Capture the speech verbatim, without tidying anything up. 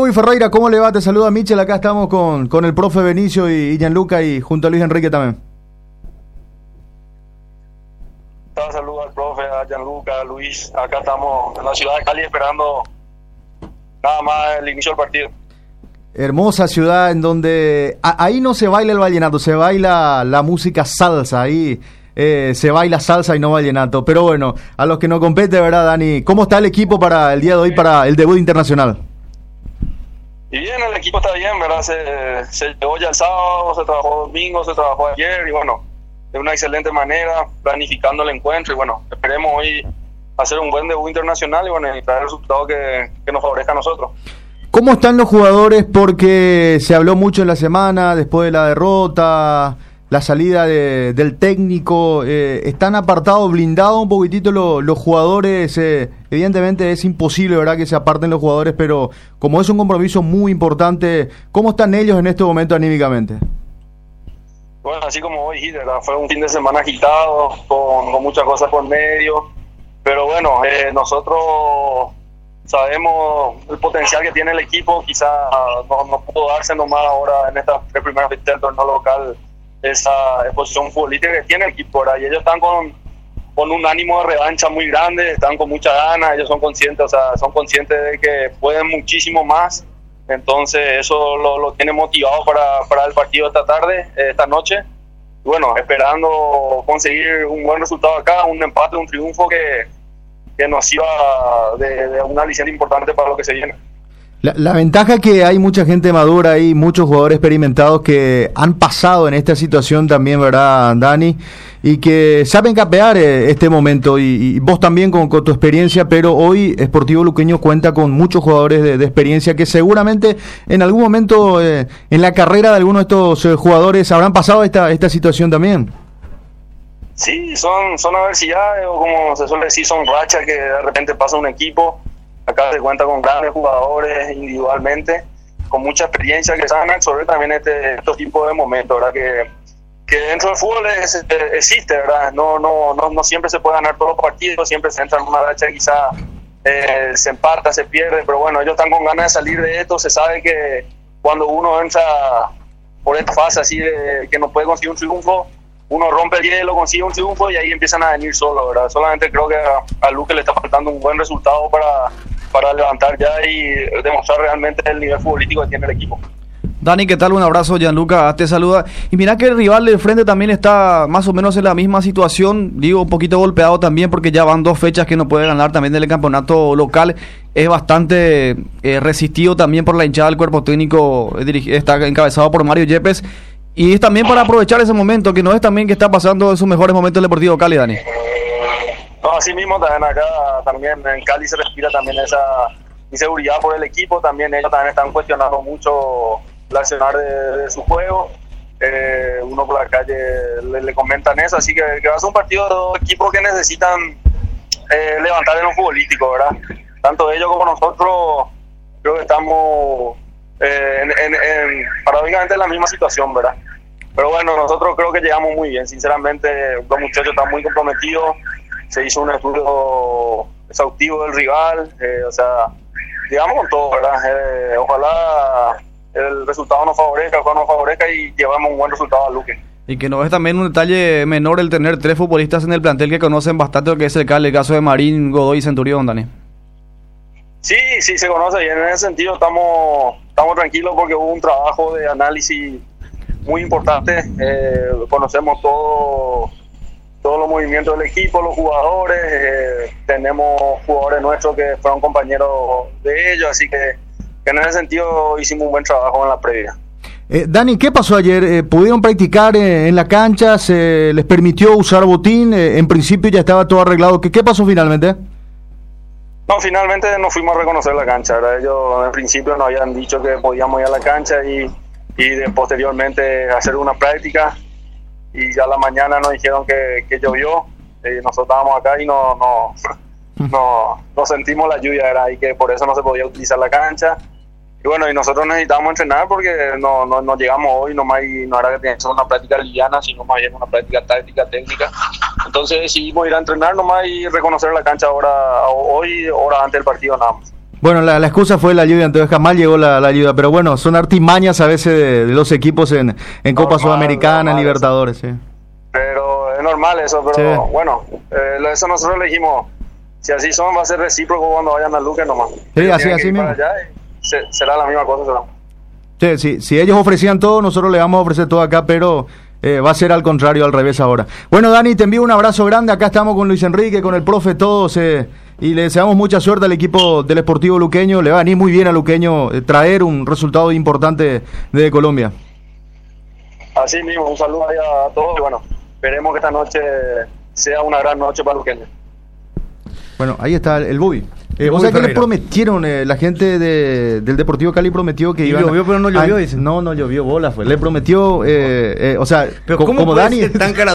Bobby Ferreira, ¿cómo le va? Te saluda Michel, acá estamos con, con el profe Benicio y, y Gianluca y junto a Luis Enrique también. Saludos al profe, a Gianluca, a Luis. Acá estamos en la ciudad de Cali esperando nada más el inicio del partido. Hermosa ciudad en donde a, ahí no se baila el vallenato, se baila la música salsa, ahí eh, se baila salsa y no vallenato. Pero bueno, a los que nos compete, ¿verdad, Dani? ¿Cómo está el equipo para el día de hoy, para el debut internacional? Y bien, el equipo está bien, ¿verdad? Se, se llegó ya el sábado, se trabajó domingo, se trabajó ayer y bueno, de una excelente manera, planificando el encuentro y bueno, esperemos hoy hacer un buen debut internacional y bueno, y traer el resultado que, que nos favorezca a nosotros. ¿Cómo están los jugadores? Porque se habló mucho en la semana, después de la derrota, la salida de, del técnico, eh, están apartados, blindados un poquitito los, los jugadores, eh, evidentemente es imposible, ¿verdad?, que se aparten los jugadores, pero como es un compromiso muy importante, ¿cómo están ellos en este momento anímicamente? Bueno, así como vos dijiste, ¿verdad? Fue un fin de semana agitado, con, con muchas cosas por medio, pero bueno, eh, nosotros sabemos el potencial que tiene el equipo, quizá no, no pudo darse nomás ahora en estas tres primeras fechas del torneo local esa exposición futbolística que tiene el equipo, ¿verdad? Y ellos están con, con un ánimo de revancha muy grande, están con mucha ganas, ellos son conscientes, o sea, son conscientes de que pueden muchísimo más, entonces eso lo, lo tiene motivado para, para el partido esta tarde, esta noche, y bueno, esperando conseguir un buen resultado acá, un empate, un triunfo que que nos sirva de, de una aliciente importante para lo que se viene. La, la ventaja es que hay mucha gente madura ahí, muchos jugadores experimentados que han pasado en esta situación también, ¿verdad, Dani? Y que saben capear eh, este momento, y, y vos también con, con tu experiencia, pero hoy Sportivo Luqueño cuenta con muchos jugadores de, de experiencia que seguramente en algún momento eh, en la carrera de algunos de estos eh, jugadores habrán pasado esta, esta situación también. Sí, son, son adversidades, o como se suele decir, son rachas que de repente pasa un equipo. Acá se cuenta con grandes jugadores individualmente, con mucha experiencia que saben absorber también este, estos tipos de momentos, ¿verdad? Que, que dentro del fútbol es, existe, ¿verdad? No, no, no, no siempre se puede ganar todos los partidos, siempre se entra en una racha, quizá eh, se empata, se pierde, pero bueno, ellos están con ganas de salir de esto. Se sabe que cuando uno entra por esta fase así de que no puede conseguir un triunfo, uno rompe el hielo, consigue un triunfo y ahí empiezan a venir solos, ¿verdad? Solamente creo que a, a Luque le está faltando un buen resultado para, para levantar ya y demostrar realmente el nivel futbolístico que tiene el equipo. Dani, ¿qué tal? Un abrazo, Gianluca, te saluda. Y mira que el rival del frente también está más o menos en la misma situación, digo, un poquito golpeado también porque ya van dos fechas que no puede ganar también del campeonato local. Es bastante eh, resistido también por la hinchada del cuerpo técnico, eh, dirigi- está encabezado por Mario Yepes. Y es también para aprovechar ese momento, que no es también que está pasando en sus mejores momentos el Deportivo Cali, Dani. No, así mismo también acá, también en Cali se respira también esa inseguridad por el equipo, también ellos también están cuestionando mucho el accionar de, de su juego, eh, uno por la calle le, le comentan eso, así que, que va a ser un partido de dos equipos que necesitan eh, levantar en lo futbolístico, ¿verdad? Tanto ellos como nosotros creo que estamos Eh, en, en, en, paradójicamente en la misma situación, ¿verdad? Pero bueno, nosotros creo que llegamos muy bien, sinceramente los muchachos están muy comprometidos, se hizo un estudio exhaustivo del rival, eh, o sea, llegamos con todo, ¿verdad? Eh, ojalá el resultado nos favorezca, el cual nos favorezca y llevamos un buen resultado a Luque. Y que no es también un detalle menor el tener tres futbolistas en el plantel que conocen bastante lo que es el Cali, el caso de Marín, Godoy y Centurión, Dani. Sí, sí se conoce y en ese sentido estamos estamos tranquilos porque hubo un trabajo de análisis muy importante. Eh, conocemos todo, todos los movimientos del equipo, los jugadores, eh, tenemos jugadores nuestros que fueron compañeros de ellos, así que, que en ese sentido hicimos un buen trabajo en la previa. Eh, Dani, ¿qué pasó ayer? Eh, ¿Pudieron practicar eh, en la cancha? ¿Se les permitió usar botín? Eh, en principio ya estaba todo arreglado. ¿Qué, qué pasó finalmente? No, finalmente nos fuimos a reconocer la cancha, ¿verdad? Ellos en principio nos habían dicho que podíamos ir a la cancha y, y de, posteriormente hacer una práctica, y ya a la mañana nos dijeron que, que llovió y nosotros estábamos acá y no, no, no, no sentimos la lluvia, ¿verdad? Y que por eso no se podía utilizar la cancha. Y bueno, y nosotros necesitábamos entrenar porque no, no, no llegamos hoy nomás y no era que teníamos una práctica liviana, sino más bien una práctica táctica, técnica. Entonces decidimos ir a entrenar nomás y reconocer la cancha ahora, hoy, hora antes del partido nada más. Bueno, la, la excusa fue la lluvia, entonces jamás llegó la, la ayuda, pero bueno, son artimañas a veces de, de los equipos en, en Copa Normal, Sudamericana, normal Libertadores, sí. Pero es normal eso, pero Sí. bueno, eh, lo- eso nosotros le dijimos, si así son, va a ser recíproco cuando vayan a Luque nomás. Ellos así- tienen así que ir mismo. para allá y se- será la misma cosa. Será. Sí, sí, si ellos ofrecían todo, nosotros le vamos a ofrecer todo acá, pero eh, va a ser al contrario, al revés ahora. Bueno, Dani, te envío un abrazo grande. Acá estamos con Luis Enrique, con el profe, todos, eh, y le deseamos mucha suerte al equipo del Sportivo Luqueño. Le va a venir muy bien a Luqueño eh, traer un resultado importante desde Colombia. Así mismo, un saludo ahí a todos y bueno, esperemos que esta noche sea una gran noche para Luqueño. Bueno, ahí está el, el Bobby. Eh, El ¿Vos Bobby sabés que le Ferreira. prometieron, eh, la gente de, del Deportivo Cali prometió que Y iban a- llovió, pero no llovió, Ay, dicen. No, no llovió, bola fue. Le prometió, eh, eh, o sea, Pero co- ¿cómo como puede Dani... ser tan cara